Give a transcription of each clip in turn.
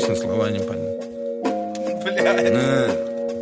обычно слова не понятны. Блядь.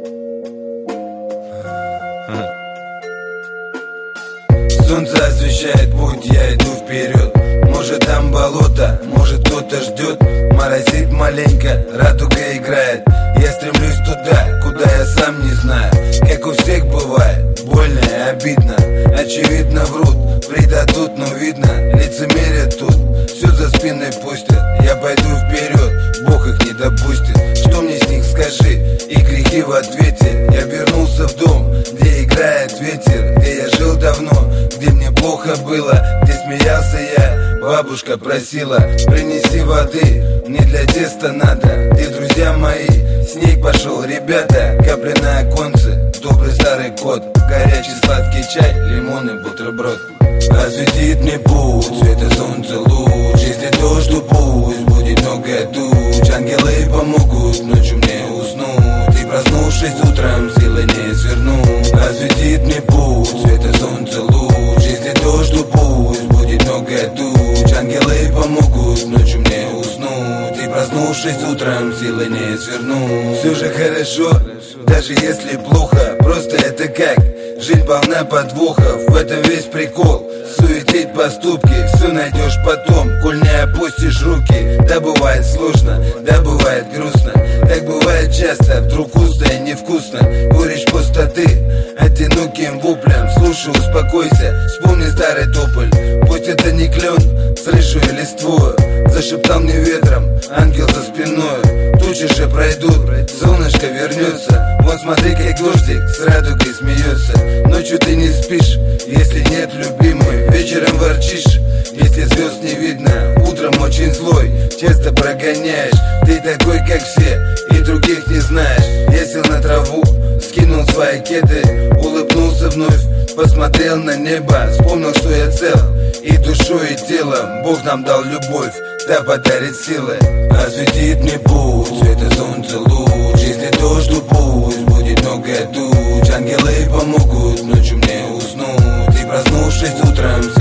Солнце освещает путь, я иду вперед. Может там болото, может кто-то ждет. Морозит маленько, радуга играет. Я стремлюсь туда, куда я сам не знаю. Как у всех бывает, больно и обидно. Очевидно врут, предадут, но видно, лицемерят тут. Все за спиной пустят, я пойду вперед, Бог их не допустит. Что мне с них скажи, и грехи в ответе. Я вернулся в дом, где играет ветер, где я жил давно, где мне плохо было, где смеялся я. Бабушка просила, принеси воды, мне для теста надо. Где друзья мои? Снег пошел, ребята, капли на оконце. Добрый старый кот, горячий сладкий чай, лимон и бутерброд. Осветит мне путь, света солнца луч. Если дождь, то пусть будет много туч. Ангелы помогут ночью мне уснуть. И проснувшись утром, силы не свернуть. Осветит мне путь, света солнца луч. Если дождь, то пусть будет много туч. Ангелы помогут ночью мне уснуть. И проснувшись утром, силы не свернуть. Все же хорошо, даже если плохо. Просто это как жизнь полна подвохов. В этом весь прикол. Суетить поступки, все найдешь потом, коль не опустишь руки. Да бывает сложно, да бывает грустно. Так бывает часто, вдруг вкусно и невкусно. Горечь пустоты, одиноким воплем. Слушай, успокойся, вспомни старый тополь. Пусть это не клен, слышу и листву. Зашептал мне ветром, ангел за спиной. Тучи же пройдут, солнышко вернется. Вот смотри, как дождик с радугой смеется. Ночью ты не спишь, если нет любимой. Вечером ворчишь, если звезд не видно. Утром очень злой, часто прогоняешь. Ты такой, как все, и других не знаешь. Я сел на траву, скинул свои кеды, улыбнулся вновь, посмотрел на небо, вспомнил, что я цел. И душой, и телом Бог нам дал любовь, да подарит силы. Осветит мне путь, света солнца луч. Если дождь, то пусть будет много туч. Ангелы помогут ночью мне уснуть. И проснувшись утром,